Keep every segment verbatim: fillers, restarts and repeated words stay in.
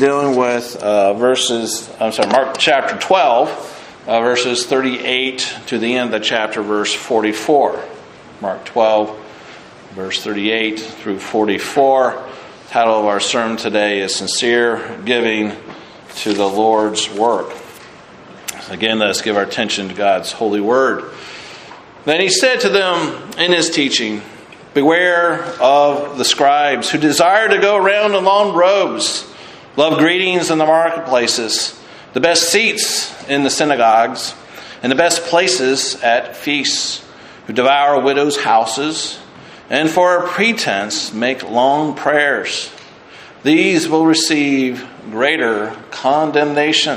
dealing with uh, verses, I'm sorry, Mark chapter twelve, uh, verses thirty-eight to the end of the chapter, verse forty-four. Mark twelve, verse thirty-eight through forty-four. The title of our sermon today is Sincere Giving to the Lord's Work. Again, let us give our attention to God's holy word. Then he said to them in his teaching, "Beware of the scribes who desire to go around in long robes, love greetings in the marketplaces, the best seats in the synagogues, and the best places at feasts, who devour widows' houses, and for a pretense make long prayers. These will receive greater condemnation."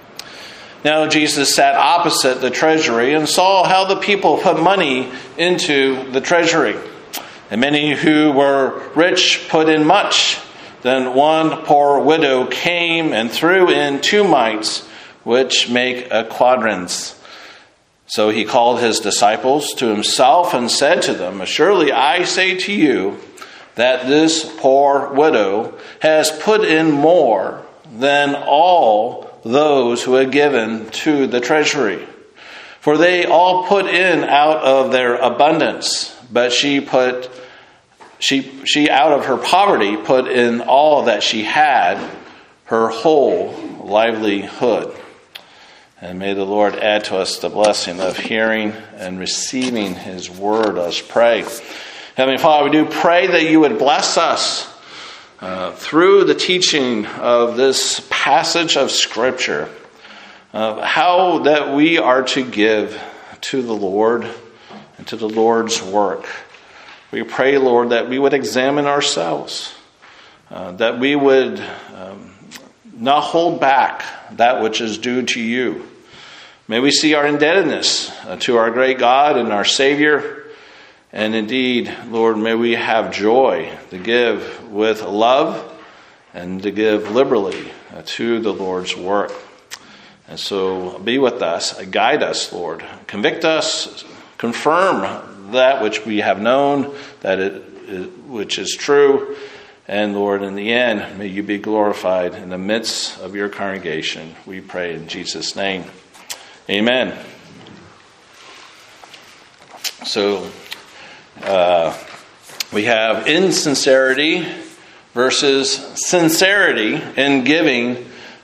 Now Jesus sat opposite the treasury and saw how the people put money into the treasury. And many who were rich put in much. Then one poor widow came and threw in two mites, which make a quadrans. So he called his disciples to himself and said to them, "Surely I say to you that this poor widow has put in more than all those who had given to the treasury. For they all put in out of their abundance, but she put she she out of her poverty put in all that she had, her whole livelihood." And may the Lord add to us the blessing of hearing and receiving his word. Let's pray. Heavenly Father, we do pray that you would bless us Uh, through the teaching of this passage of Scripture, uh, how that we are to give to the Lord and to the Lord's work. We pray, Lord, that we would examine ourselves, uh, that we would um, not hold back that which is due to you. May we see our indebtedness uh, to our great God and our Savior. And indeed, Lord, may we have joy to give with love and to give liberally to the Lord's work. And so be with us, guide us, Lord. Convict us, confirm that which we have known, that it, it which is true. And Lord, in the end, may you be glorified in the midst of your congregation. We pray in Jesus' name. Amen. So, Uh, we have insincerity versus sincerity in giving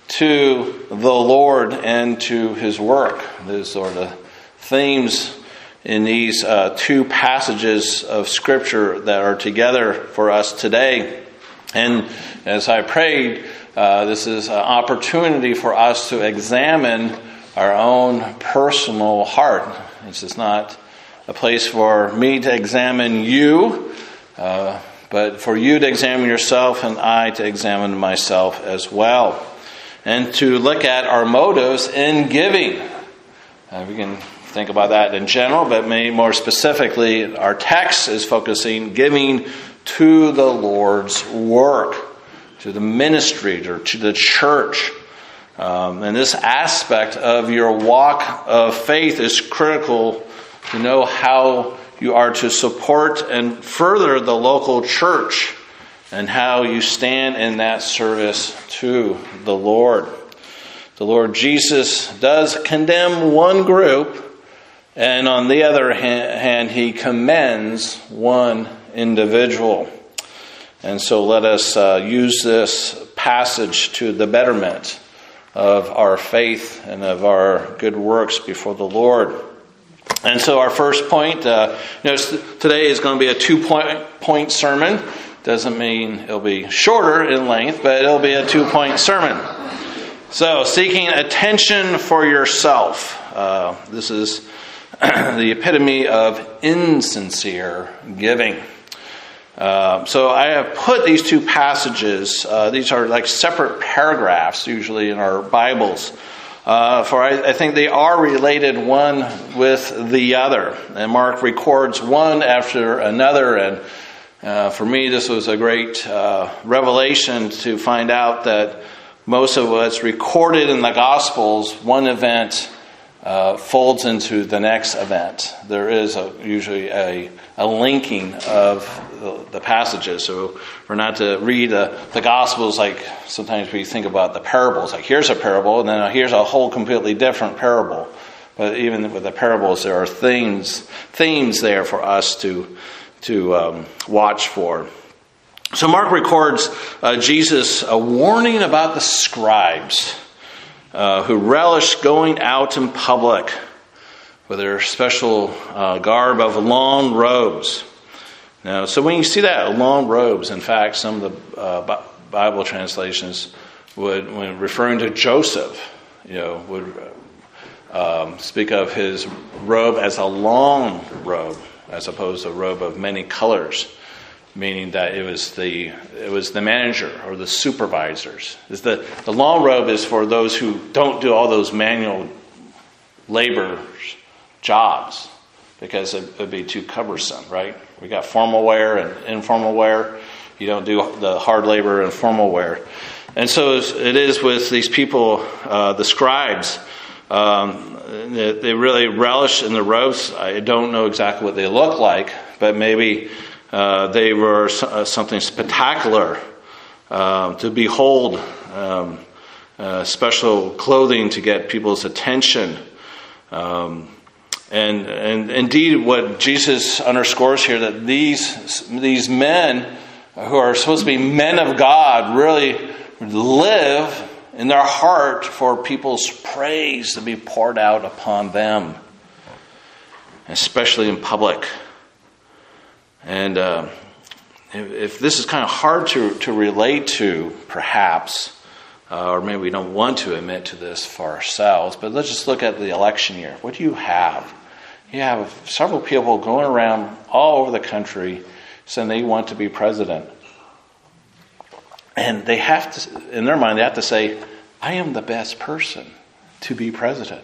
to the Lord and to his work. Those are the themes in these uh, two passages of Scripture that are together for us today. And as I prayed, uh, this is an opportunity for us to examine our own personal heart. This is not a place for me to examine you, uh, but for you to examine yourself and I to examine myself as well. And to look at our motives in giving. Uh, we can think about that in general, but maybe more specifically, our text is focusing giving to the Lord's work, to the ministry, or to the church. Um, and this aspect of your walk of faith is critical to know how you are to support and further the local church and how you stand in that service to the Lord. The Lord Jesus does condemn one group, and on the other hand, he commends one individual. And so let us uh, use this passage to the betterment of our faith and of our good works before the Lord. And so our first point, uh, notice today is going to be a two-point point sermon. Doesn't mean it'll be shorter in length, but it'll be a two-point sermon. So, seeking attention for yourself. Uh, this is the epitome of insincere giving. Uh, so I have put these two passages, uh, these are like separate paragraphs usually in our Bibles. Uh, for I, I think they are related one with the other. And Mark records one after another. And uh, for me, this was a great uh, revelation to find out that most of what's recorded in the Gospels, one event uh, folds into the next event. There is a, usually a, a linking of the, the passages. So we're not to read the, the Gospels like sometimes we think about the parables. Like here's a parable, and then here's a whole completely different parable. But even with the parables, there are themes themes there for us to to um, watch for. So Mark records uh, Jesus uh, warning about the scribes uh, who relish going out in public with their special uh, garb of long robes. Now, so when you see that, long robes, in fact, some of the uh, Bible translations would, when referring to Joseph, you know, would um, speak of his robe as a long robe, as opposed to a robe of many colors, meaning that it was the it was the manager or the supervisors. Is the the long robe is for those who don't do all those manual labor jobs, because it would be too cumbersome, right? We got formal wear and informal wear. You don't do the hard labor and formal wear. And so it is with these people, uh, the scribes. Um, they, they really relish in the robes. I don't know exactly what they look like, but maybe uh, they were uh, something spectacular uh, to behold, um, uh, special clothing to get people's attention. Um, and, and indeed, what Jesus underscores here, that these these men who are supposed to be men of God really live in their heart for people's praise to be poured out upon them, especially in public. And uh, if, if this is kind of hard to, to relate to, perhaps, uh, or maybe we don't want to admit to this for ourselves, but let's just look at the election year. What do you have? You have several people going around all over the country saying they want to be president. And they have to, in their mind, they have to say, I am the best person to be president.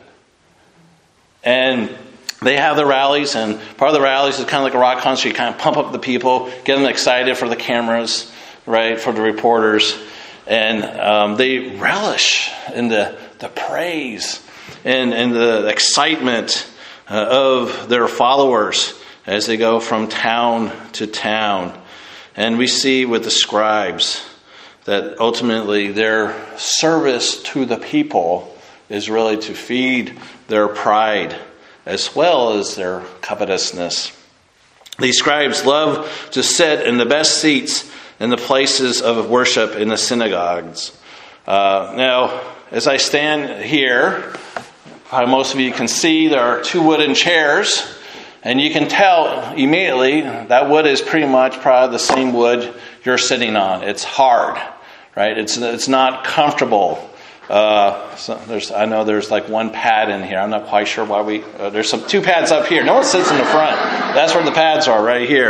And they have the rallies, and part of the rallies is kind of like a rock concert. You kind of pump up the people, get them excited for the cameras, right, for the reporters. And um, they relish in the, the praise and, and the excitement uh, of their followers as they go from town to town. And we see with the scribes that ultimately their service to the people is really to feed their pride as well as their covetousness. These scribes love to sit in the best seats in the places of worship in the synagogues. Uh, now, as I stand here, probably most of you can see there are two wooden chairs, and you can tell immediately that wood is pretty much probably the same wood you're sitting on. It's hard. Right, it's it's not comfortable. Uh, so there's I know there's like one pad in here. I'm not quite sure why we. Uh, there's some two pads up here. No one sits in the front. That's where the pads are, right here.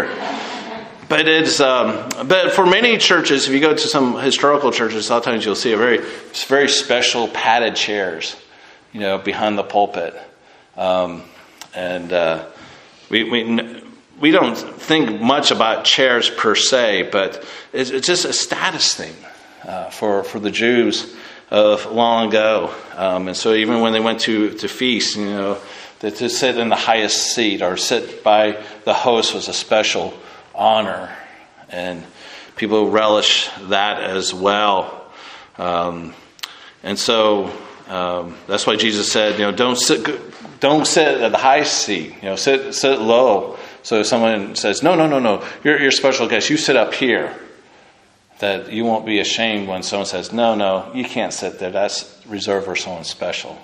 But it's um, but for many churches, if you go to some historical churches, a lot of times you'll see a very very special padded chairs, you know, behind the pulpit, um, and uh, we we. We don't think much about chairs per se, but it's, it's just a status thing uh, for for the Jews of long ago. Um, and so even when they went to, to feast, you know, that to sit in the highest seat or sit by the host was a special honor, and people relish that as well. Um, and so um, that's why Jesus said, you know, don't sit don't sit at the highest seat. You know, sit sit low. So if someone says, no, no, no, no, you're, you're a special guest, you sit up here, that you won't be ashamed when someone says, no, no, you can't sit there. That's reserved for someone special.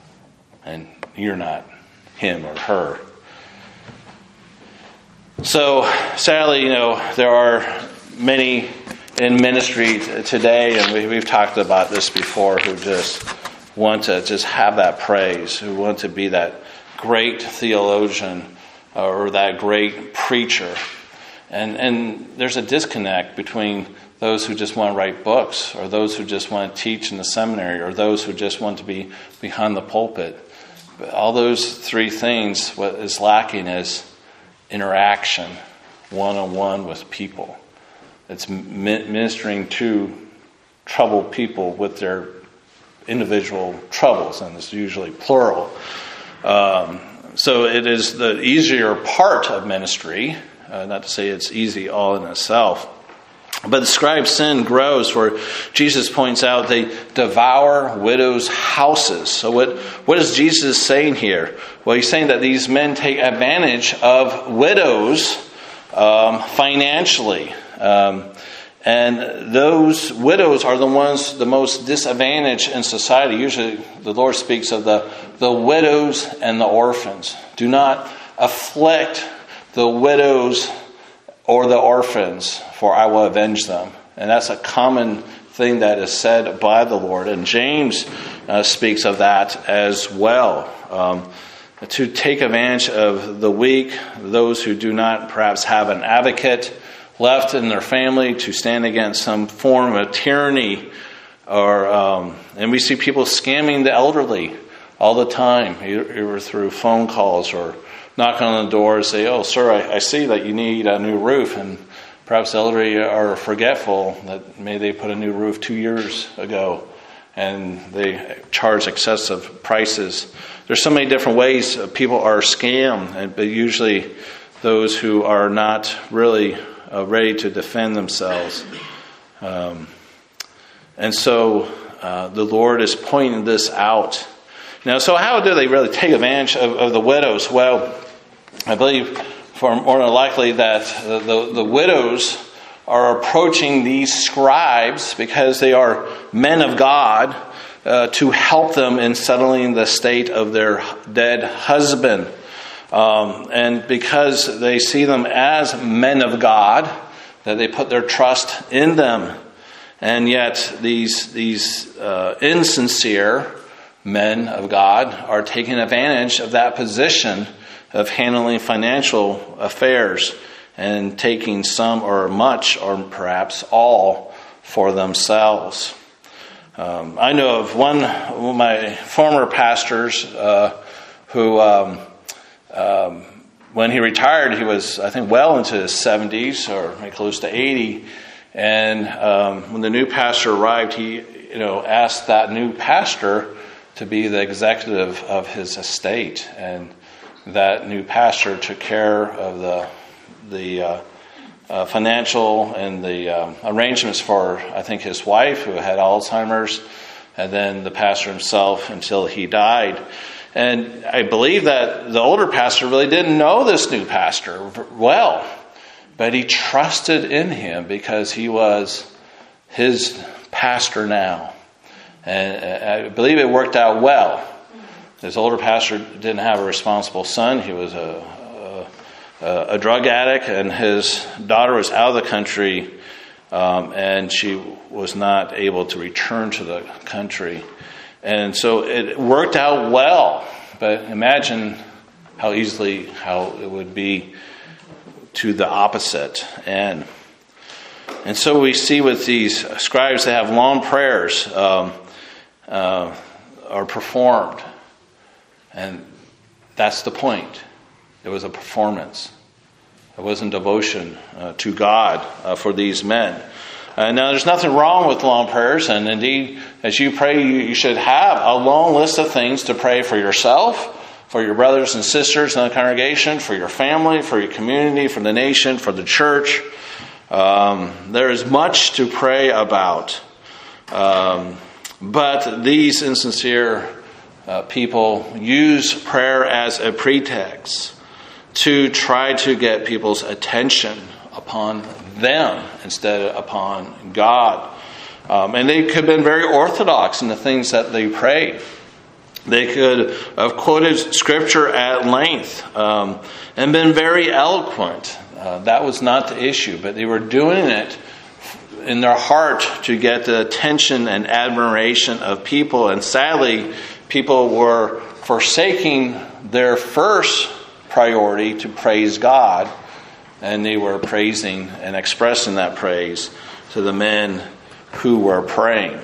And you're not him or her. So sadly, you know, there are many in ministry today, and we, we've talked about this before, who just want to just have that praise, who want to be that great theologian, or that great preacher. And and there's a disconnect between those who just want to write books, or those who just want to teach in the seminary, or those who just want to be behind the pulpit. But all those three things, what is lacking is interaction, one-on-one with people. It's ministering to troubled people with their individual troubles, and it's usually plural. Um, so it is the easier part of ministry. Uh, not to say it's easy all in itself. But the scribe sin grows, for Jesus points out they devour widows' houses. So what, what is Jesus saying here? Well, he's saying that these men take advantage of widows um, financially. Um, and those widows are the ones the most disadvantaged in society. Usually the Lord speaks of the, the widows and the orphans. Do not afflict the widows or the orphans, for I will avenge them. And that's a common thing that is said by the Lord. And James uh, speaks of that as well. Um, to take advantage of the weak, those who do not perhaps have an advocate left in their family to stand against some form of tyranny. Or um, and we see people scamming the elderly all the time, either through phone calls or knock on the door and say, "Oh, sir, I, I see that you need a new roof." And perhaps the elderly are forgetful that maybe they put a new roof two years ago and they charge excessive prices. There's so many different ways people are scammed, but usually those who are not really uh, ready to defend themselves. Um, and so uh, the Lord is pointing this out. Now, so how do they really take advantage of, of the widows? Well, I believe for more than likely that the, the, the widows are approaching these scribes because they are men of God uh, to help them in settling the state of their dead husband. Um, and because they see them as men of God, that they put their trust in them. And yet these, these uh, insincere men of God are taking advantage of that position of handling financial affairs and taking some or much or perhaps all for themselves. Um, I know of one of my former pastors uh, who, um, um, when he retired, he was, I think, well into his seventies or maybe close to eighty. And um, when the new pastor arrived, he, you know, asked that new pastor to be the executive of his estate, and that new pastor took care of the the uh, uh, financial and the um, arrangements for, I think, his wife who had Alzheimer's, and then the pastor himself until he died. And I believe that the older pastor really didn't know this new pastor well, but he trusted in him because he was his pastor now. And I believe it worked out well. This older pastor didn't have a responsible son. He was a, a, a drug addict, and his daughter was out of the country, um, and she was not able to return to the country. And so it worked out well. But imagine how easily how it would be to the opposite end. And so we see with these scribes, they have long prayers um, uh, are performed. And that's the point. It was a performance. It wasn't devotion uh, to God uh, for these men. Uh, now, there's nothing wrong with long prayers. And indeed, as you pray, you, you should have a long list of things to pray for yourself, for your brothers and sisters in the congregation, for your family, for your community, for the nation, for the church. Um, there is much to pray about. Um, but these insincere uh, people use prayer as a pretext to try to get people's attention upon them instead of upon God. Um, and they could have been very orthodox in the things that they prayed. They could have quoted Scripture at length um, and been very eloquent. Uh, that was not the issue, but they were doing it in their heart to get the attention and admiration of people. And sadly, people were forsaking their first priority to praise God, and they were praising and expressing that praise to the men who were praying.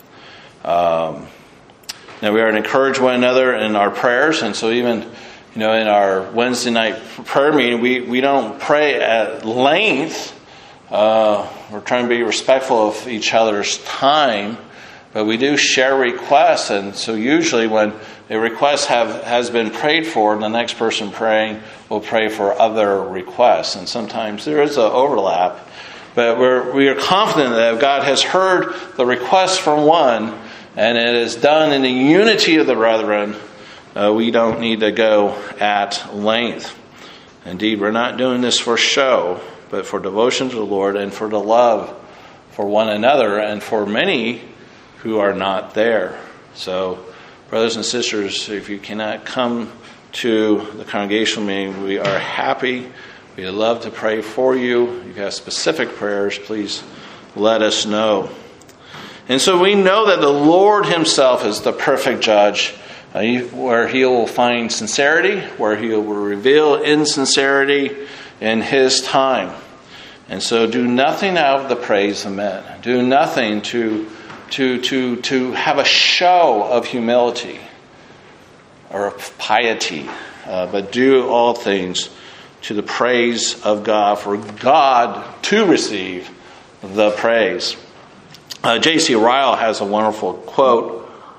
Um, now we are to encourage one another in our prayers, and so even you know in our Wednesday night prayer meeting, we, we don't pray at length. Uh, we're trying to be respectful of each other's time, but we do share requests. And so usually when a request have, has been prayed for, the next person praying will pray for other requests. And sometimes there is an overlap. But we're, we are confident that if God has heard the request from one, and it is done in the unity of the brethren, uh, we don't need to go at length. Indeed, we're not doing this for show, but for devotion to the Lord and for the love for one another and for many who are not there. So, brothers and sisters, if you cannot come to the congregational meeting, we are happy. We'd love to pray for you. If you have specific prayers, please let us know. And so we know that the Lord himself is the perfect judge, uh, where he will find sincerity, where he will reveal insincerity in his time. And so do nothing out of the praise of men. Do nothing to, to, to, to have a show of humility or of piety, uh, but do all things to the praise of God, for God to receive the praise. Uh, J C Ryle has a wonderful quote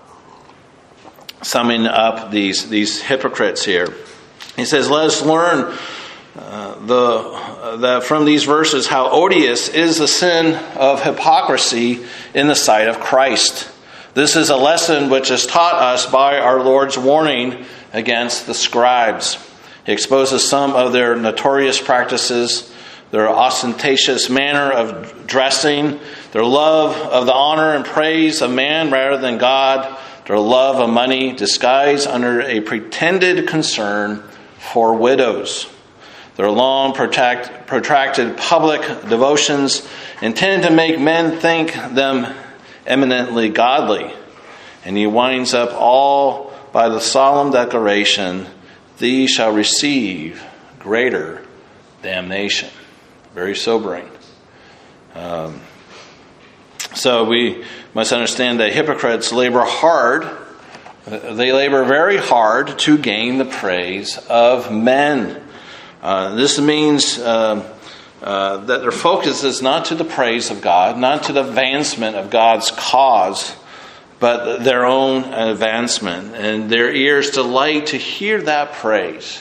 summing up these, these hypocrites here. He says, let us learn uh, the, uh, the, from these verses how odious is the sin of hypocrisy in the sight of Christ. This is a lesson which is taught us by our Lord's warning against the scribes. He exposes some of their notorious practices, their ostentatious manner of dressing, their love of the honor and praise of man rather than God, their love of money disguised under a pretended concern for widows, their long protract, protracted public devotions intended to make men think them eminently godly. And he winds up all by the solemn declaration, these shall receive greater damnation. Very sobering. Um, so we must understand that hypocrites labor hard. They labor very hard to gain the praise of men. Uh, this means uh, uh, that their focus is not to the praise of God, not to the advancement of God's cause, but their own advancement. And their ears delight to hear that praise.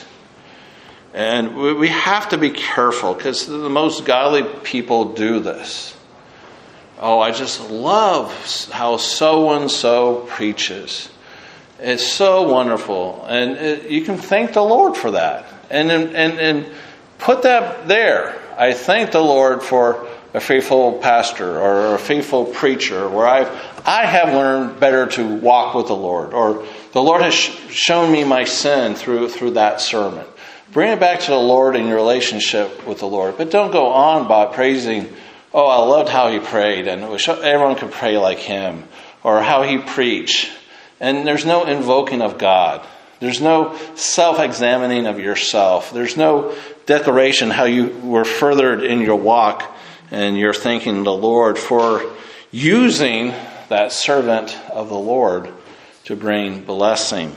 And we have to be careful because the most godly people do this. Oh, I just love how so-and-so preaches. It's so wonderful. And it, you can thank the Lord for that. And, and, and put that there. I thank the Lord for a faithful pastor or a faithful preacher where I've, I have learned better to walk with the Lord. Or the Lord has sh- shown me my sin through, through that sermon. Bring it back to the Lord in your relationship with the Lord. But don't go on by praising, oh, I loved how he prayed, and wish everyone could pray like him, or how he preached. And there's no invoking of God. There's no self-examining of yourself. There's no declaration how you were furthered in your walk, and you're thanking the Lord for using that servant of the Lord to bring blessing.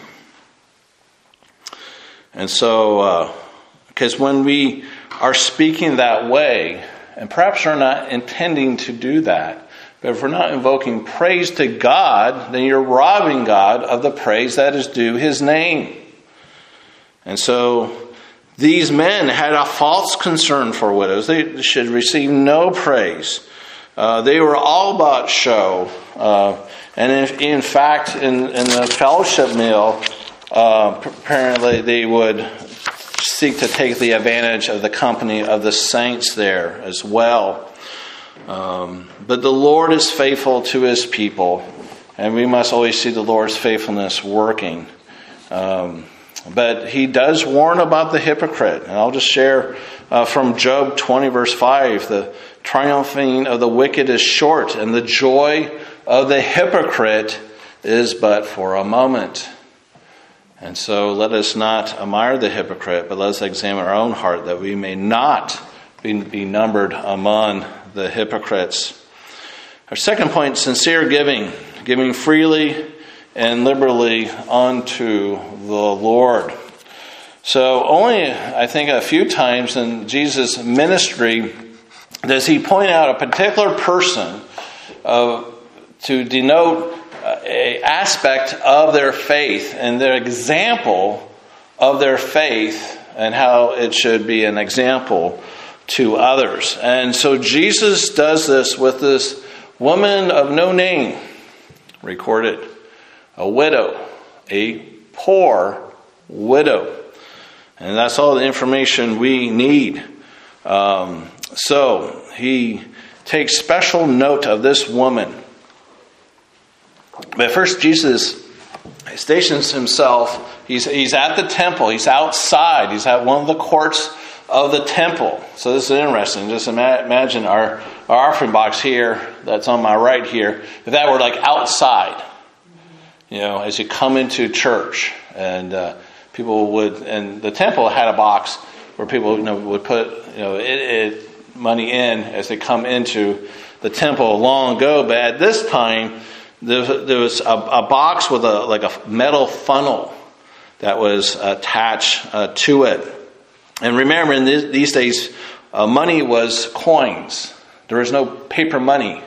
And so, because uh, when we are speaking that way, and perhaps we're not intending to do that, but if we're not invoking praise to God, then you're robbing God of the praise that is due his name. And so, these men had a false concern for widows. They should receive no praise. Uh, they were all about show. Uh, and in, in fact, in, in the fellowship meal, Uh, apparently they would seek to take the advantage of the company of the saints there as well. Um, but the Lord is faithful to his people, and we must always see the Lord's faithfulness working. Um, but he does warn about the hypocrite. And I'll just share uh, from Job twenty verse five, the triumphing of the wicked is short, and the joy of the hypocrite is but for a moment. And so let us not admire the hypocrite, but let us examine our own heart that we may not be, be numbered among the hypocrites. Our second point, sincere giving, giving freely and liberally unto the Lord. So only, I think, a few times in Jesus' ministry does he point out a particular person uh, to denote an aspect of their faith and their example of their faith and how it should be an example to others. And so Jesus does this with this woman of no name, recorded, a widow, a poor widow. And that's all the information we need. Um, so he takes special note of this woman. But first, Jesus stations himself. He's, he's at the temple. He's outside. He's at one of the courts of the temple. So this is interesting. Just ima- imagine our, our offering box here that's on my right here. If that were like outside, you know, as you come into church, and uh, people would, and the temple had a box where people, you know, would put, you know, it, it money in as they come into the temple long ago. But at this time, there, there was a, a box with a like a metal funnel that was attached uh, to it. And remember, in this, these days, uh, money was coins. There was no paper money.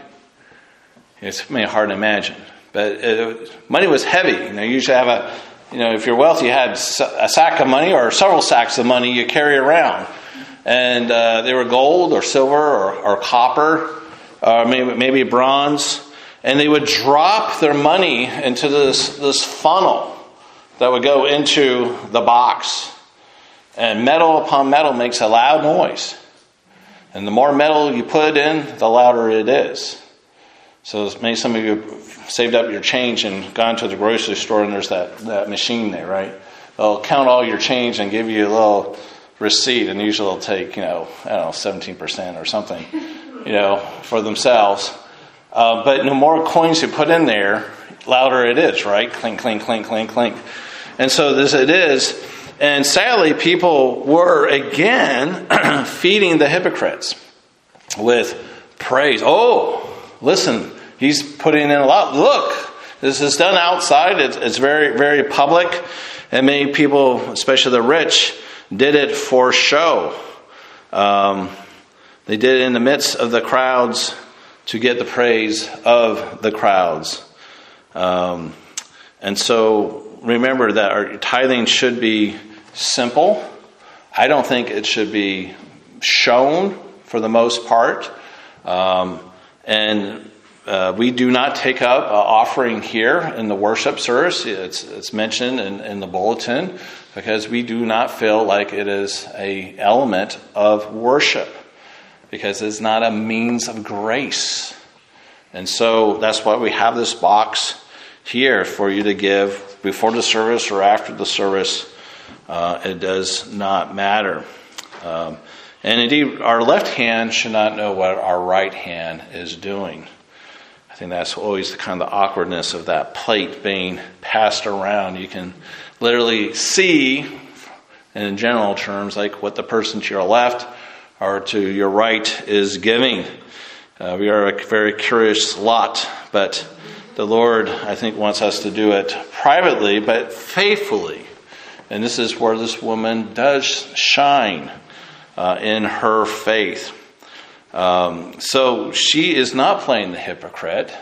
It's I mean, hard to imagine, but it, money was heavy. You know, you usually have a, you know, if you're wealthy, you had a sack of money or several sacks of money you carry around, and uh, they were gold or silver or, or copper, or maybe maybe bronze, and they would drop their money into this this funnel that would go into the box. And metal upon metal makes a loud noise. And the more metal you put in, the louder it is. So maybe some of you saved up your change and gone to the grocery store and there's that, that machine there, right? They'll count all your change and give you a little receipt, and usually they'll take, you know, I don't know, seventeen percent or something, you know, for themselves. Uh, but the more coins you put in there, louder it is, right? Clink, clink, clink, clink, clink. And so this it is. And sadly, people were again feeding the hypocrites with praise. Oh, listen, he's putting in a lot. Look, this is done outside. It's, it's very, very public. And many people, especially the rich, did it for show. Um, they did it in the midst of the crowds to get the praise of the crowds. Um, and so remember that our tithing should be simple. I don't think it should be shown for the most part. Um, and uh, we do not take up an offering here in the worship service. It's, it's mentioned in, in the bulletin because we do not feel like it is an element of worship, because it's not a means of grace. And so that's why we have this box here for you to give before the service or after the service. Uh, it does not matter. Um, and indeed, our left hand should not know what our right hand is doing. I think that's always the kind of the awkwardness of that plate being passed around. You can literally see, in general terms, like what the person to your left or to your right is giving. Uh, we are a very curious lot, but the Lord, I think, wants us to do it privately, but faithfully. And this is where this woman does shine uh, in her faith. Um, so she is not playing the hypocrite.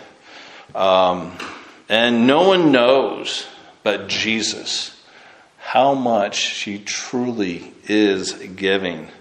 Um, and no one knows but Jesus how much she truly is giving.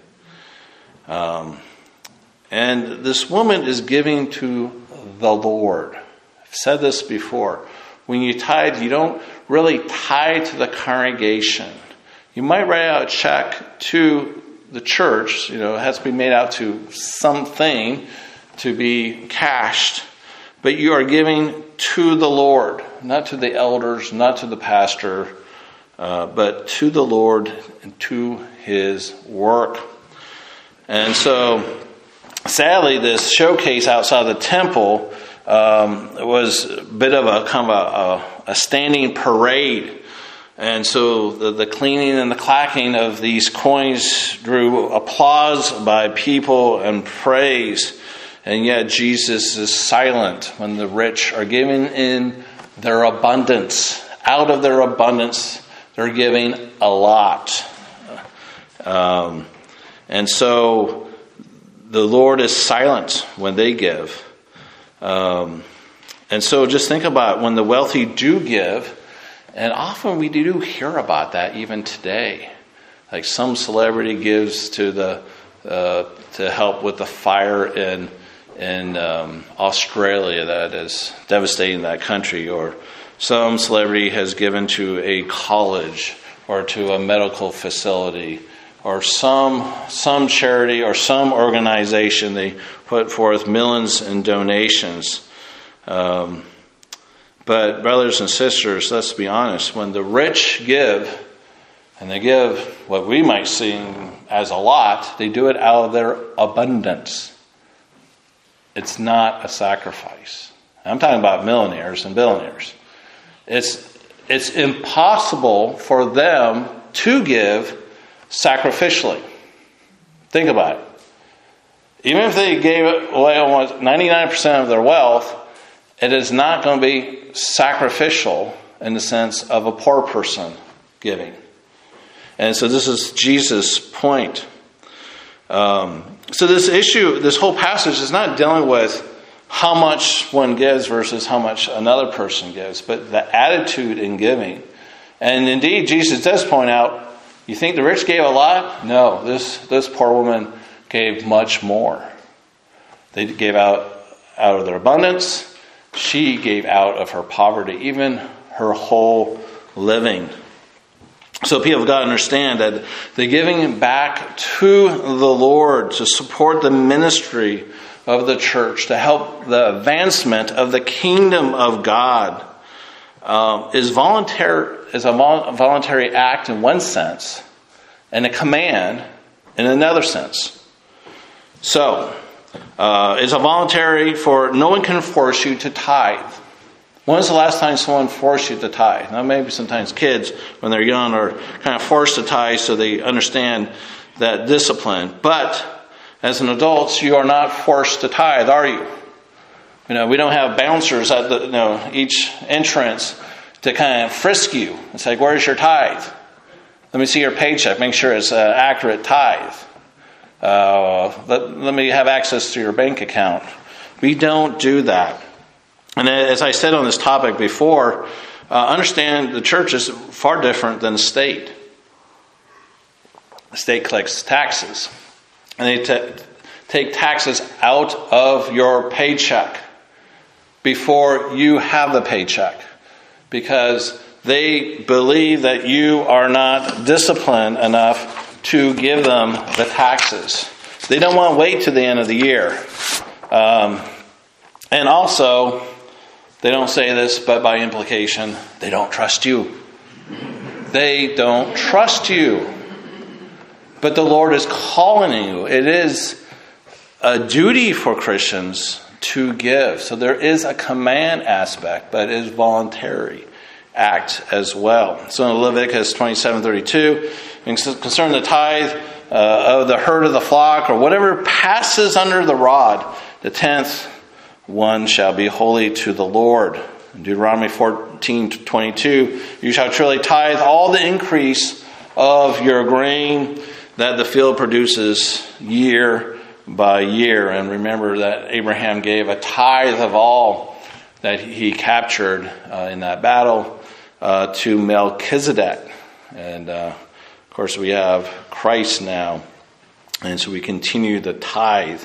Um, and this woman is giving to the Lord. I've said this before. When you tithe, you don't really tithe to the congregation. You might write out a check to the church. You know, it has to be made out to something to be cashed. But you are giving to the Lord, not to the elders, not to the pastor, uh, but to the Lord and to His work. And so, sadly, this showcase outside the temple Um, it was a bit of a kind of a, a, a standing parade. And so the, the cleaning and the clacking of these coins drew applause by people and praise. And yet Jesus is silent when the rich are giving in their abundance. Out of their abundance, they're giving a lot. Um, and so the Lord is silent when they give. Um, And so just think about when the wealthy do give, and often we do hear about that even today. Like some celebrity gives to the uh, to help with the fire in in um, Australia that is devastating that country, or some celebrity has given to a college or to a medical facility, or some some charity or some organization. They put forth millions in donations. Um, but brothers and sisters, let's be honest, when the rich give, and they give what we might see as a lot, they do it out of their abundance. It's not a sacrifice. I'm talking about millionaires and billionaires. It's it's impossible for them to give sacrificially. Think about it. Even if they gave away almost ninety-nine percent of their wealth, it is not going to be sacrificial in the sense of a poor person giving. And so this is Jesus' point. Um, so this issue, this whole passage is not dealing with how much one gives versus how much another person gives, but the attitude in giving. And indeed, Jesus does point out, you think the rich gave a lot? No, this, this poor woman gave much more. They gave out, out of their abundance. She gave out of her poverty, even her whole living. So people have got to understand that the giving back to the Lord to support the ministry of the church, to help the advancement of the kingdom of God, um, is voluntary, is a voluntary act in one sense, and a command in another sense. So, uh, it's a voluntary for no one can force you to tithe. When was the last time someone forced you to tithe? Now, maybe sometimes kids, when they're young, are kind of forced to tithe so they understand that discipline. But as an adult, you are not forced to tithe, are you? You know, we don't have bouncers at the, you know, each entrance to kind of frisk you. It's like, where's your tithe? Let me see your paycheck. Make sure it's an accurate tithe. Uh, let, let me have access to your bank account. We don't do that. And as I said on this topic before, uh, understand the church is far different than the state. The state collects taxes. And they t- take taxes out of your paycheck before you have the paycheck, because they believe that you are not disciplined enough to give them the taxes. They don't want to wait to the end of the year. Um, and also, they don't say this, but by implication, they don't trust you. They don't trust you. But the Lord is calling you. It is a duty for Christians to give. So there is a command aspect, but it is voluntary act as well. So in Leviticus twenty-seven thirty-two, concerning the tithe uh, of the herd of the flock, or whatever passes under the rod, the tenth one shall be holy to the Lord. In Deuteronomy fourteen twenty-two, you shall truly tithe all the increase of your grain that the field produces year by year. And remember that Abraham gave a tithe of all that he captured uh, in that battle uh, to Melchizedek. And uh, of course we have Christ now. And so we continue the tithe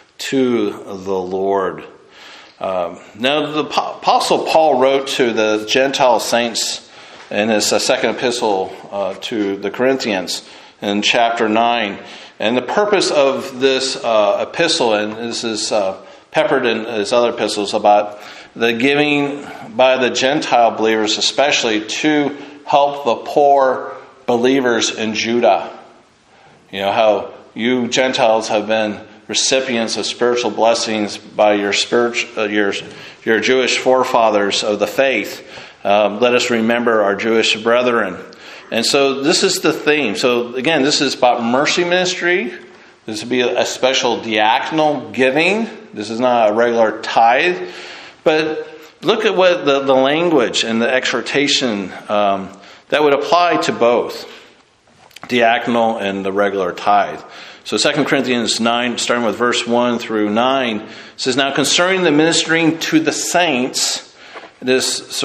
to the Lord. Um, now the Apostle Paul wrote to the Gentile saints in his uh, second epistle uh, to the Corinthians in chapter nine. And the purpose of this uh, epistle, and this is uh, peppered in his other epistles, about the giving by the Gentile believers especially to help the poor believers in Judah. You know, how you Gentiles have been recipients of spiritual blessings by your spiritual, uh, your, your Jewish forefathers of the faith. Um, let us remember our Jewish brethren. And so this is the theme. So again, this is about mercy ministry. This would be a special diaconal giving. This is not a regular tithe. But look at what the, the language and the exhortation um, that would apply to both diaconal and the regular tithe. So Second Corinthians nine, starting with verse one through nine, says, "Now concerning the ministering to the saints, it is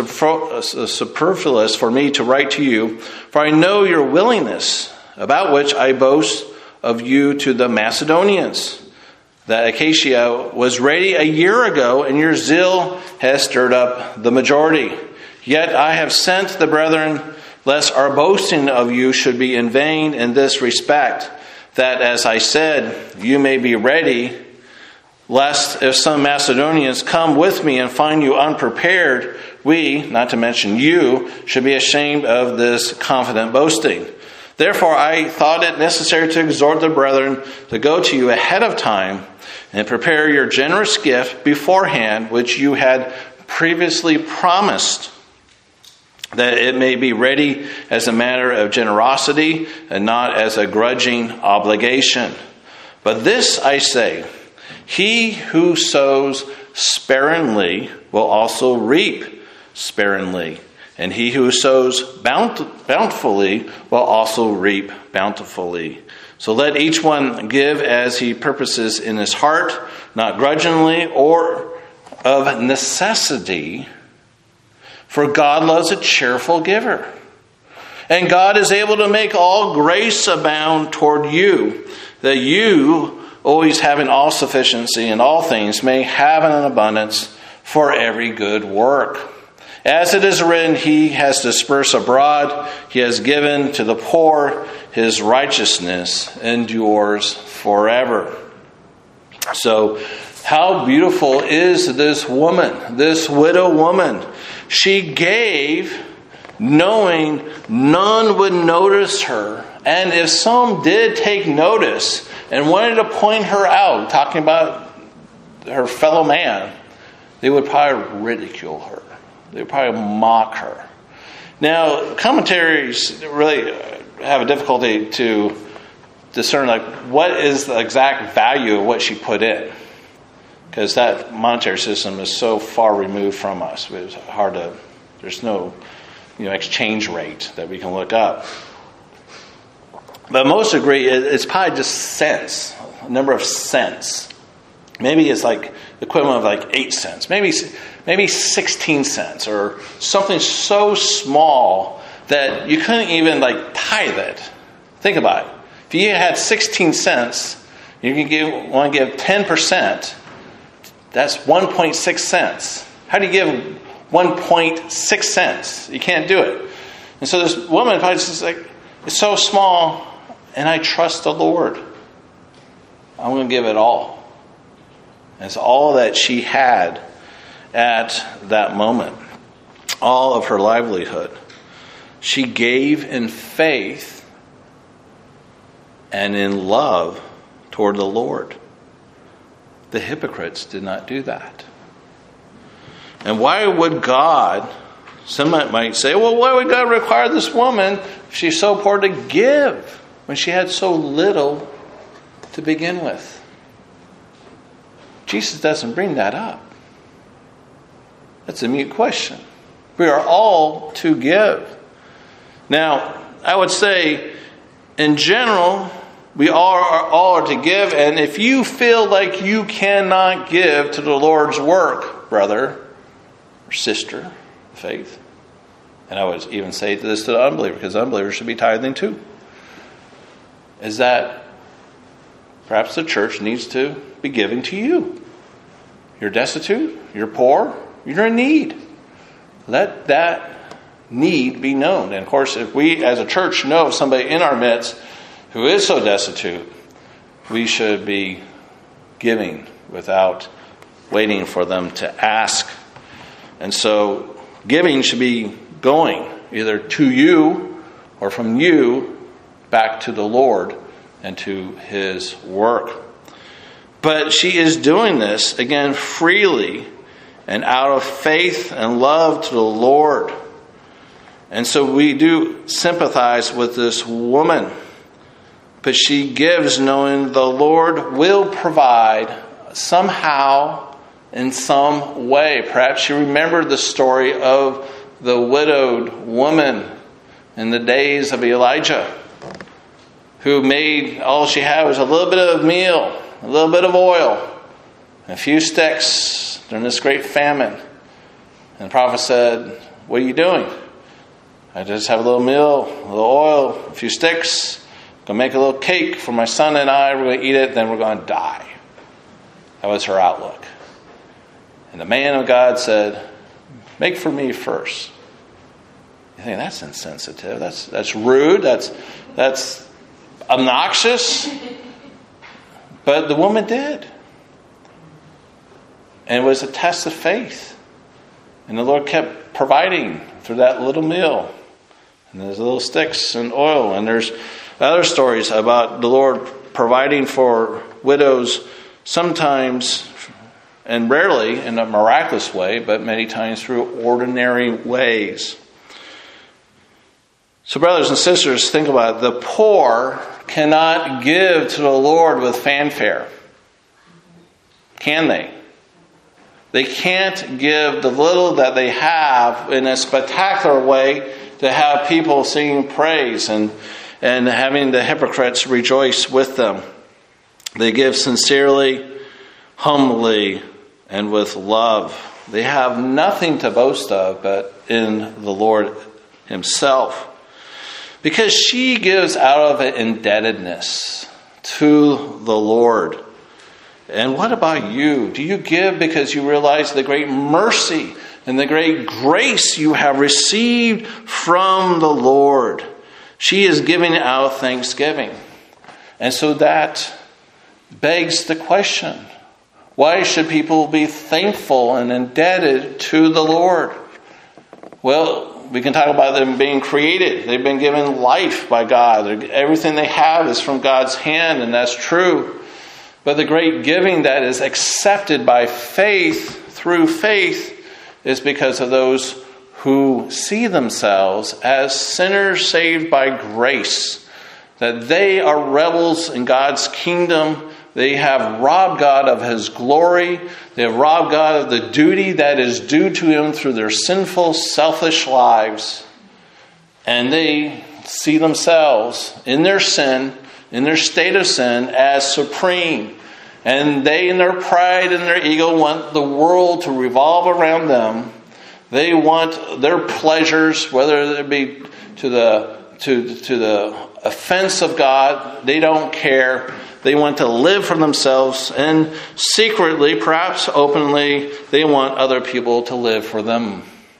superfluous for me to write to you, for I know your willingness, about which I boast of you to the Macedonians, that Achaia was ready a year ago, and your zeal has stirred up the majority. Yet I have sent the brethren, lest our boasting of you should be in vain in this respect, that, as I said, you may be ready, lest if some Macedonians come with me and find you unprepared, we, not to mention you, should be ashamed of this confident boasting. Therefore I thought it necessary to exhort the brethren to go to you ahead of time and prepare your generous gift beforehand, which you had previously promised, that it may be ready as a matter of generosity and not as a grudging obligation. But this I say, he who sows sparingly will also reap sparingly, and he who sows bount- bountifully will also reap bountifully. So let each one give as he purposes in his heart, not grudgingly or of necessity, for God loves a cheerful giver. And God is able to make all grace abound toward you, that you, always having all sufficiency in all things, may have an abundance for every good work. As it is written, he has dispersed abroad, he has given to the poor, his righteousness endures forever. So, how beautiful is this woman, this widow woman? She gave knowing none would notice her. And if some did take notice and wanted to point her out, talking about her fellow man, they would probably ridicule her. They would probably mock her. Now, commentaries really have a difficulty to discern, like, what is the exact value of what she put in. Because that monetary system is so far removed from us. It's hard to, there's no, you know, exchange rate that we can look up. But most agree it's probably just cents, a number of cents. Maybe it's like the equivalent of like eight cents, maybe maybe sixteen cents, or something so small that you couldn't even like tithe it. Think about it. If you had sixteen cents, you can give, want to give ten percent. That's one point six cents. How do you give one point six cents? You can't do it. And so this woman probably just like, it's so small, and I trust the Lord. I'm going to give it all. And it's all that she had at that moment. All of her livelihood. She gave in faith and in love toward the Lord. The hypocrites did not do that. And why would God, some might say, well, why would God require this woman, if she's so poor, to give when she had so little to begin with? Jesus doesn't bring that up. That's a mute question. We are all to give. Now, I would say, in general, we all are, all are to give, and if you feel like you cannot give to the Lord's work, brother or sister of faith, and I would even say this to the unbeliever, because unbelievers should be tithing too, is that perhaps the church needs to be giving to you. You're destitute, you're poor, you're in need. Let that need be known. And of course, if we as a church know of somebody in our midst who is so destitute, we should be giving without waiting for them to ask. And so giving should be going either to you or from you back to the Lord and to his work. But she is doing this, again, freely and out of faith and love to the Lord. And so we do sympathize with this woman. But she gives knowing the Lord will provide somehow, in some way. Perhaps she remembered the story of the widowed woman in the days of Elijah, who made, all she had was a little bit of meal, a little bit of oil, and a few sticks during this great famine. And the prophet said, what are you doing? I just have a little meal, a little oil, a few sticks. I'm going to make a little cake for my son and I. We're going to eat it, then we're going to die. That was her outlook. And the man of God said, make for me first. You think that's insensitive. That's that's rude. That's that's obnoxious. But the woman did. And it was a test of faith. And the Lord kept providing through that little meal. And there's little sticks and oil. And there's other stories about the Lord providing for widows sometimes and rarely in a miraculous way, but many times through ordinary ways. So brothers and sisters, think about it. The poor cannot give to the Lord with fanfare. Can they? They can't give the little that they have in a spectacular way to have people singing praise and, and having the hypocrites rejoice with them. They give sincerely, humbly, and with love. They have nothing to boast of but in the Lord Himself. Because she gives out of an indebtedness to the Lord. And what about you? Do you give because you realize the great mercy and the great grace you have received from the Lord? She is giving out thanksgiving. And so that begs the question, why should people be thankful and indebted to the Lord? Well, we can talk about them being created. They've been given life by God. Everything they have is from God's hand, and that's true. But the great giving that is accepted by faith, through faith, is because of those who see themselves as sinners saved by grace. That they are rebels in God's kingdom. They have robbed God of His glory. They have robbed God of the duty that is due to Him through their sinful, selfish lives. And they see themselves in their sin, in their state of sin, as supreme. And they, in their pride and their ego, want the world to revolve around them. They want their pleasures, whether it be to the to to the offense of God. They don't care. They want to live for themselves, and secretly, perhaps openly, they want other people to live for them.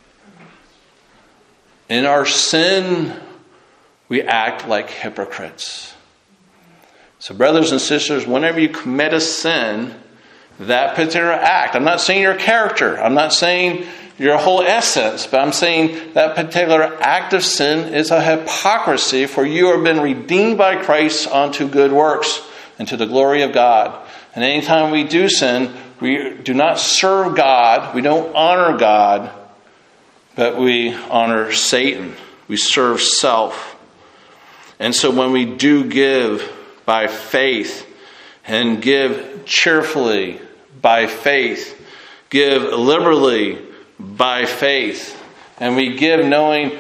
In our sin, we act like hypocrites. So brothers and sisters, whenever you commit a sin, that particular act, I'm not saying your character, I'm not saying your whole essence, but I'm saying that particular act of sin is a hypocrisy, for you have been redeemed by Christ unto good works and to the glory of God. And anytime we do sin, we do not serve God, we don't honor God, but we honor Satan. We serve self. And so when we do give by faith, and give cheerfully by faith, give liberally by faith, and we give knowing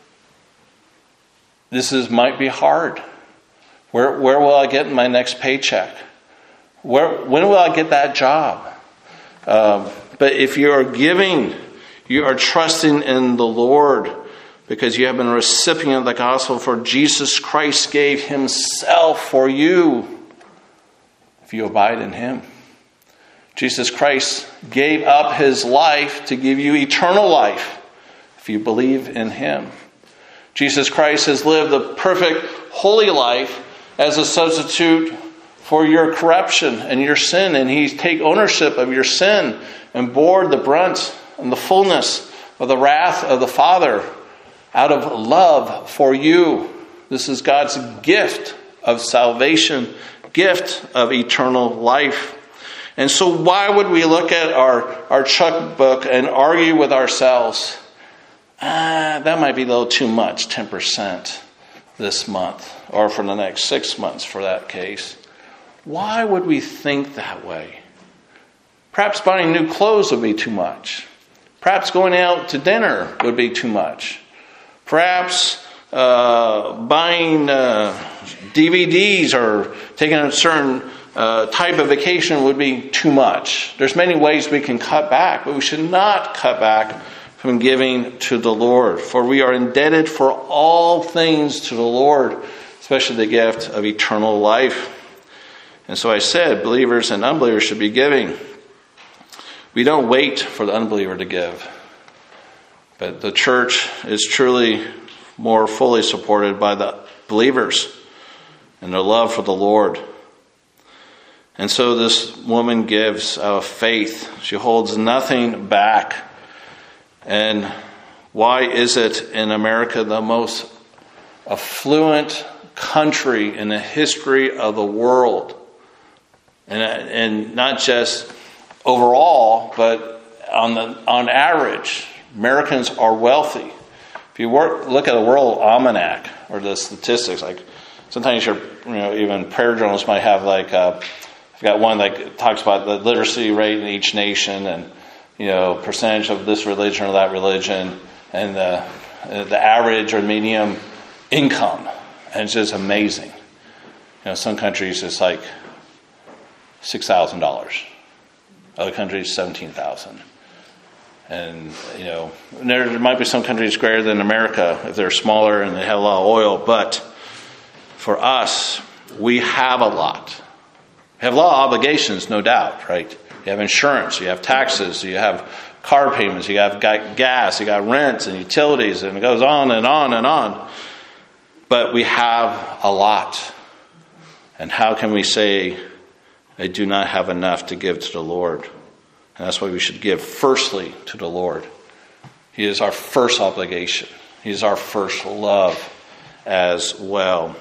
this is might be hard. Where where will I get my next paycheck? Where when will I get that job? Um, but if you are giving, you are trusting in the Lord, because you have been a recipient of the gospel, for Jesus Christ gave Himself for you if you abide in Him. Jesus Christ gave up His life to give you eternal life if you believe in Him. Jesus Christ has lived the perfect, holy life as a substitute for your corruption and your sin. And He's taken ownership of your sin and bore the brunt and the fullness of the wrath of the Father out of love for you. This is God's gift of salvation, gift of eternal life. And so why would we look at our, our checkbook and argue with ourselves? Ah, that might be a little too much, ten percent this month, or for the next six months for that case. Why would we think that way? Perhaps buying new clothes would be too much. Perhaps going out to dinner would be too much. Perhaps uh, buying uh, D V Ds or taking a certain uh, type of vacation would be too much. There's many ways we can cut back, but we should not cut back from giving to the Lord. For we are indebted for all things to the Lord, especially the gift of eternal life. And so I said, believers and unbelievers should be giving. We don't wait for the unbeliever to give. But the church is truly more fully supported by the believers and their love for the Lord. And so this woman gives out of faith. She holds nothing back. And why is it in America the most affluent country in the history of the world? And, and not just overall, but on the on average, Americans are wealthy. If you work, look at the World Almanac or the statistics, like sometimes your, you know, even prayer journals might have like, uh, I've got one that talks about the literacy rate in each nation and, you know, percentage of this religion or that religion and the the average or medium income, and it's just amazing. You know, some countries it's like six thousand dollars, other countries seventeen thousand. And, you know, there might be some countries greater than America if they're smaller and they have a lot of oil. But for us, we have a lot. We have a lot of obligations, no doubt, right? You have insurance, you have taxes, you have car payments, you have got gas, you got rents and utilities, and it goes on and on and on. But we have a lot. And how can we say, I do not have enough to give to the Lord? And that's why we should give firstly to the Lord. He is our first obligation. He is our first love as well.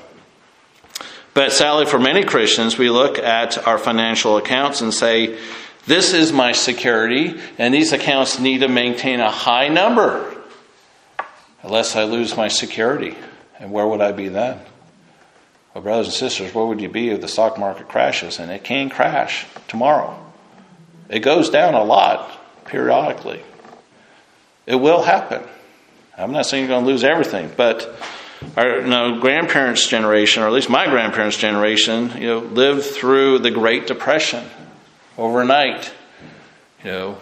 But sadly, for many Christians, we look at our financial accounts and say, this is my security, and these accounts need to maintain a high number, unless I lose my security. And where would I be then? Well, brothers and sisters, where would you be if the stock market crashes? And it can crash tomorrow. It goes down a lot periodically. It will happen. I'm not saying you're going to lose everything, but our you know, grandparents' generation, or at least my grandparents' generation, you know, lived through the Great Depression overnight. You know,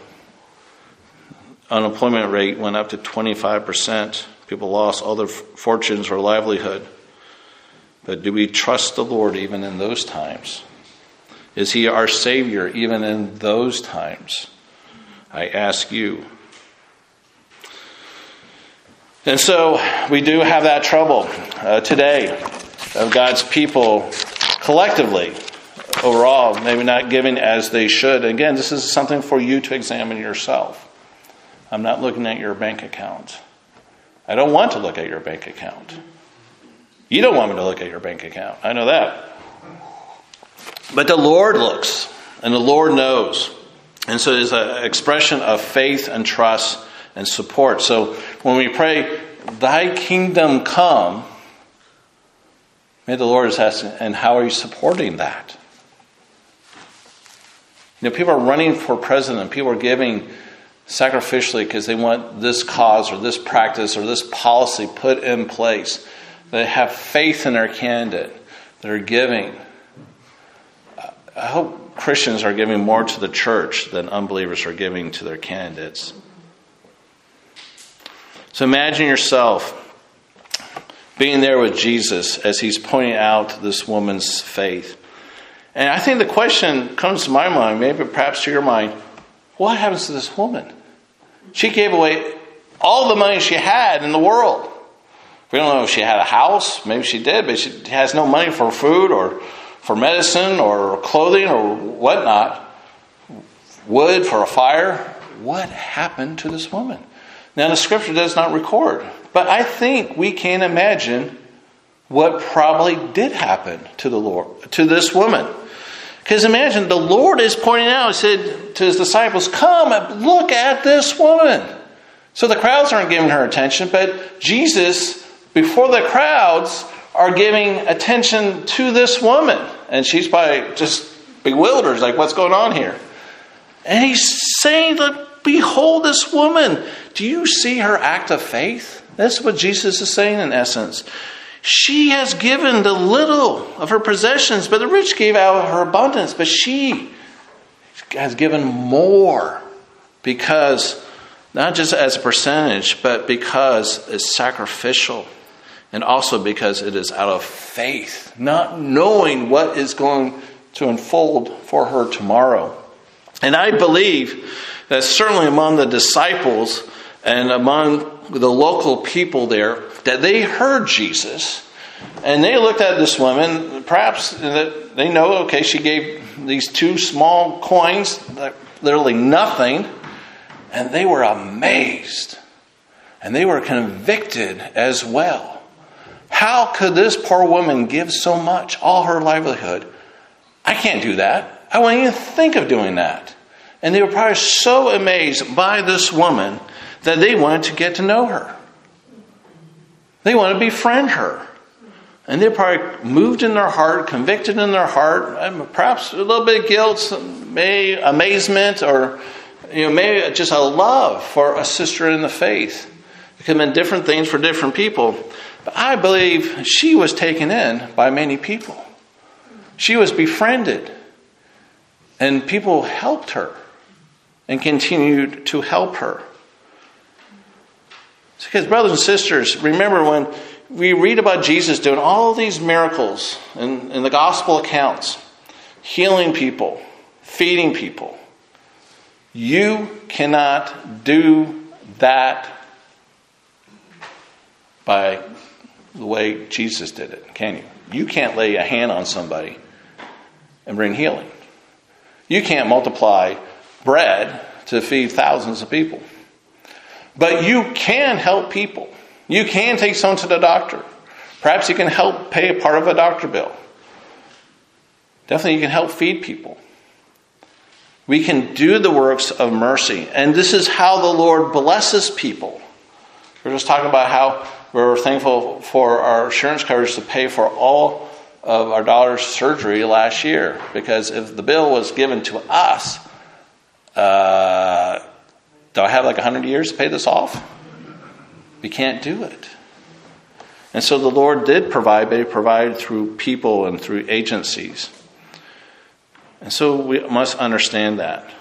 unemployment rate went up to twenty-five percent. People lost all their fortunes or livelihood. But do we trust the Lord even in those times? Is He our Savior even in those times? I ask you. And so we do have that trouble uh, today of God's people collectively, overall, maybe not giving as they should. Again, this is something for you to examine yourself. I'm not looking at your bank account. I don't want to look at your bank account. You don't want me to look at your bank account. I know that. But the Lord looks, and the Lord knows. And so it's an expression of faith and trust and support. So when we pray, thy kingdom come, may the Lord is asking, and how are you supporting that? You know, people are running for president. People are giving sacrificially because they want this cause or this practice or this policy put in place. They have faith in their candidate. They're giving. I hope Christians are giving more to the church than unbelievers are giving to their candidates. So imagine yourself being there with Jesus as He's pointing out this woman's faith. And I think the question comes to my mind, maybe perhaps to your mind, what happens to this woman? She gave away all the money she had in the world. We don't know if she had a house. Maybe she did, but she has no money for food or for medicine or clothing or whatnot. Wood for a fire. What happened to this woman? Now, the scripture does not record, but I think we can imagine what probably did happen to the Lord, to this woman. Because imagine the Lord is pointing out, He said to His disciples, come and look at this woman. So the crowds aren't giving her attention, but Jesus, before the crowds, are giving attention to this woman. And she's probably just bewildered, like, what's going on here? And He's saying, behold this woman. Do you see her act of faith? That's what Jesus is saying in essence. She has given the little of her possessions, but the rich gave out of her abundance. But she has given more because, not just as a percentage, but because it's sacrificial. And also because it is out of faith, not knowing what is going to unfold for her tomorrow. And I believe that certainly among the disciples and among the local people there, that they heard Jesus and they looked at this woman, perhaps they know, okay, she gave these two small coins, literally nothing, and they were amazed and they were convicted as well. How could this poor woman give so much, all her livelihood? I can't do that. I wouldn't even think of doing that. And they were probably so amazed by this woman that they wanted to get to know her. They wanted to befriend her. And they probably moved in their heart, convicted in their heart, and perhaps a little bit of guilt, maybe amazement, or you know, maybe just a love for a sister in the faith. It could have been different things for different people. But I believe she was taken in by many people. She was befriended. And people helped her and continued to help her. Because brothers and sisters, remember when we read about Jesus doing all these miracles in, in the gospel accounts, healing people, feeding people. You cannot do that by the way Jesus did it, can you? You can't lay a hand on somebody and bring healing. You can't multiply bread to feed thousands of people. But you can help people. You can take someone to the doctor. Perhaps you can help pay a part of a doctor bill. Definitely you can help feed people. We can do the works of mercy. And this is how the Lord blesses people. We're just talking about how we're thankful for our insurance coverage to pay for all of our daughter's surgery last year. Because if the bill was given to us, uh, do I have like one hundred years to pay this off? We can't do it. And so the Lord did provide, but He provided through people and through agencies. And so we must understand that.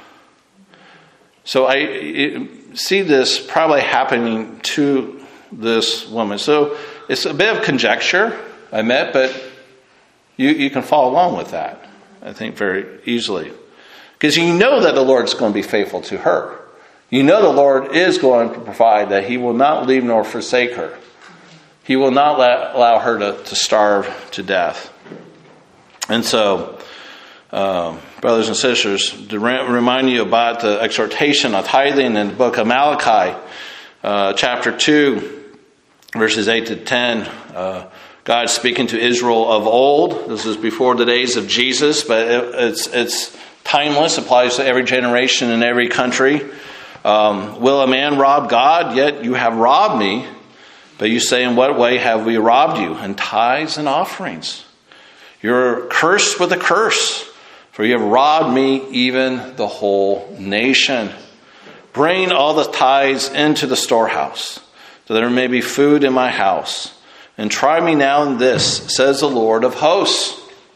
So I it, see this probably happening to this woman. So it's a bit of conjecture, I admit, but you, you can follow along with that, I think, very easily. Because you know that the Lord's going to be faithful to her. You know the Lord is going to provide, that He will not leave nor forsake her. He will not let, allow her to, to starve to death. And so, um, brothers and sisters, to re- remind you about the exhortation of tithing in the book of Malachi, uh, chapter two, verses eight to ten. Uh, God speaking to Israel of old. This is before the days of Jesus, but it, it's it's timeless, applies to every generation and every country. Um, will a man rob God? Yet you have robbed me. But you say, in what way have we robbed you? In tithes and offerings. You're cursed with a curse, for you have robbed me, even the whole nation. Bring all the tithes into the storehouse, so there may be food in my house. And try me now in this, says the Lord of hosts,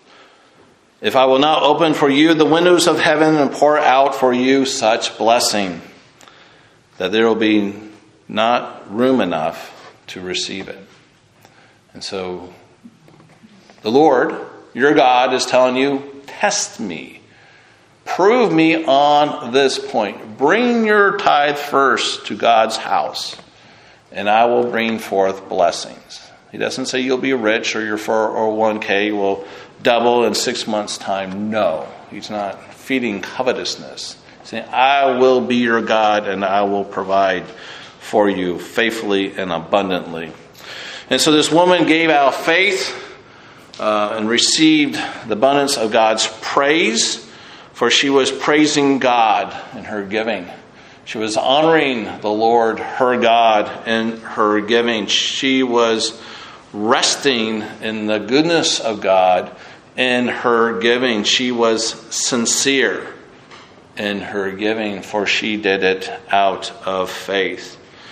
if I will not open for you the windows of heaven and pour out for you such blessing, that there will be not room enough to receive it. And so the Lord, your God, is telling you, test me. Prove me on this point. Bring your tithe first to God's house, and I will bring forth blessings. He doesn't say you'll be rich or your four oh one k will double in six months' time. No, He's not feeding covetousness. He's saying, I will be your God, and I will provide for you faithfully and abundantly. And so this woman gave out faith uh, and received the abundance of God's praise, for she was praising God in her giving. She was honoring the Lord, her God, in her giving. She was resting in the goodness of God in her giving. She was sincere in her giving, for she did it out of faith.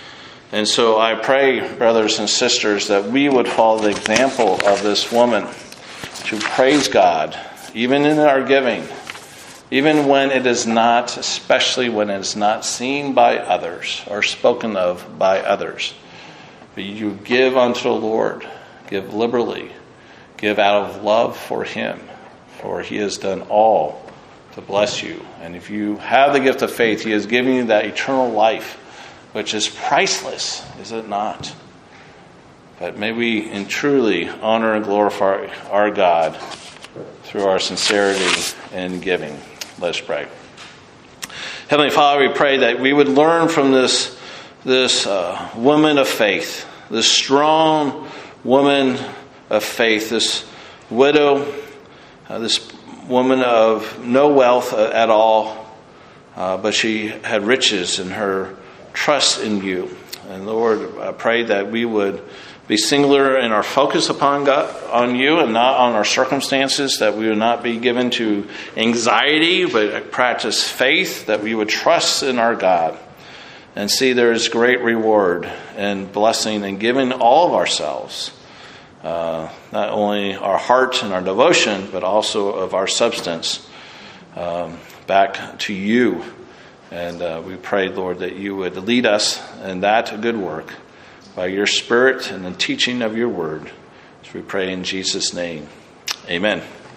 And so I pray, brothers and sisters, that we would follow the example of this woman to praise God, even in our giving, even when it is not, especially when it is not seen by others or spoken of by others. But you give unto the Lord, give liberally, give out of love for Him, for He has done all to bless you. And if you have the gift of faith, He has given you that eternal life, which is priceless, is it not? But may we in truly honor and glorify our God through our sincerity in giving. Let's pray. Heavenly Father, we pray that we would learn from this, this uh, woman of faith, this strong woman of faith, this widow, uh, this woman of no wealth at all, uh, but she had riches in her trust in you. And Lord, I pray that we would be singular in our focus upon God, on you, and not on our circumstances, that we would not be given to anxiety, but practice faith, that we would trust in our God and see there is great reward and blessing in giving all of ourselves, uh, not only our heart and our devotion, but also of our substance um, back to you. And uh, we pray, Lord, that you would lead us in that good work by your Spirit and the teaching of your word. As we pray in Jesus' name. Amen.